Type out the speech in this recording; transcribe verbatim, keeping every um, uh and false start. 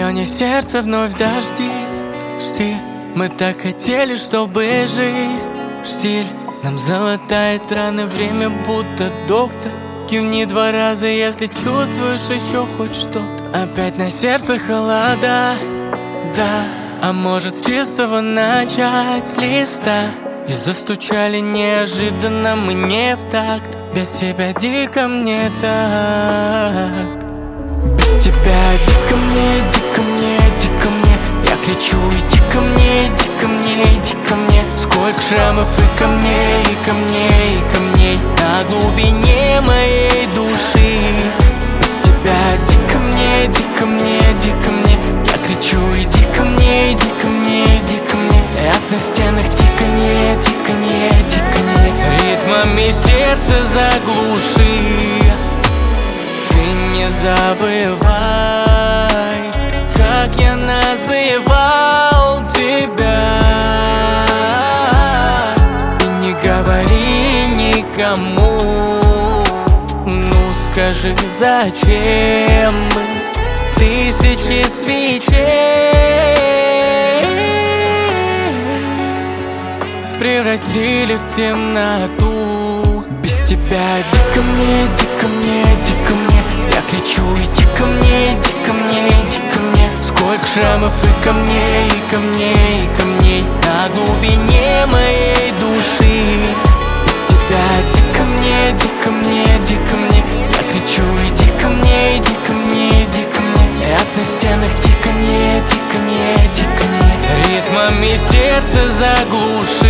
районе сердца вновь дожди. Жди, мы так хотели, чтобы жизнь штиль нам залатает раны, время будто доктор. Кивни два раза, если чувствуешь еще хоть что-то. Опять на сердце холода, да. А может с чистого начать с листа. И застучали неожиданно мы не в такт. Без тебя дико мне так. Без тебя дико мне, дико мне, дико мне. Я кричу: иди ко мне, иди ко мне, иди ко мне. Сколько шрамов и камней, и камней, и камней на глубине моей души. Без тебя дико мне, дико мне, дико мне. Я кричу: иди ко мне, иди ко мне, иди ко мне. От на стенах тиканье, тиканье, тиканье. Ритмами сердце заглуши. Ты не забывай, как я называл тебя. И не говори никому. Ну скажи, зачем мы тысячи свечей превратили в темноту? Без тебя дико мне, дико мне, дико мне. Я кричу: иди ко мне, иди ко мне, иди ко мне. Сколько шрамов и камней, и камней, и камней на глубине моей души. Без тебя дико мне, дико мне, дико мне. Я кричу: иди ко мне, иди ко мне, иди ко мне. От на стенах тиканье, тиканье, тиканье. Ритмами сердце заглуши.